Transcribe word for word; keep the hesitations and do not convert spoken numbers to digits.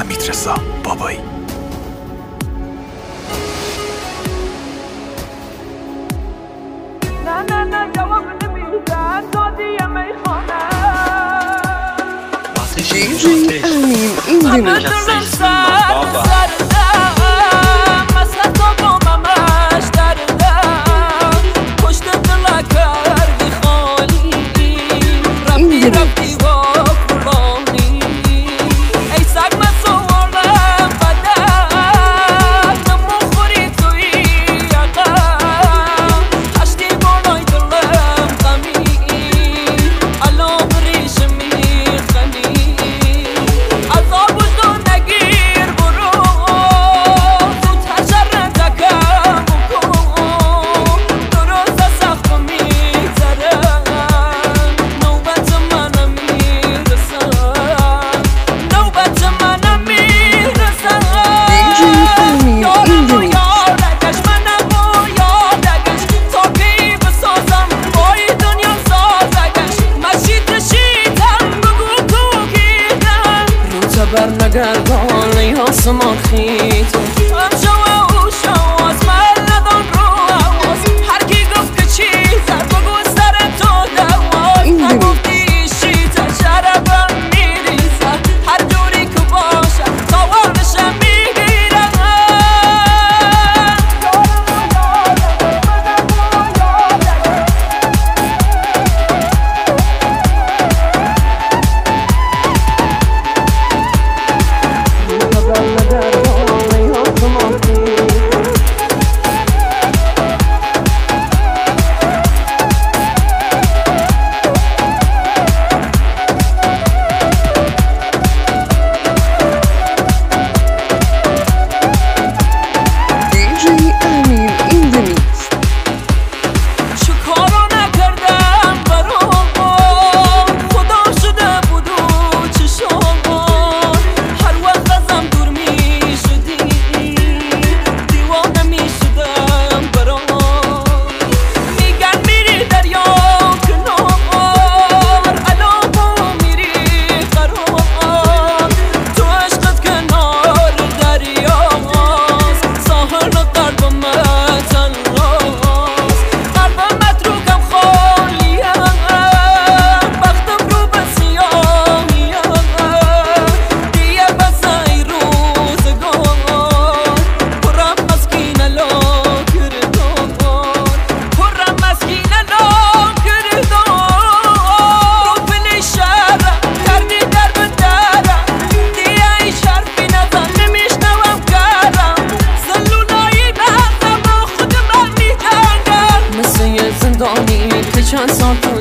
حمیدرضا بابایی. نه نه نه جواب نمیدن دادی میخوانه دیجی امین این برنگردان ای آسمان خیت هم شوا و شوا از من ندان رو حواس هر کی گفت که چی زد بگو سر تو دواز نگفتی ایشی تا شربم میریزد هر جوری که باشد تا وارشم میگیرم چند سال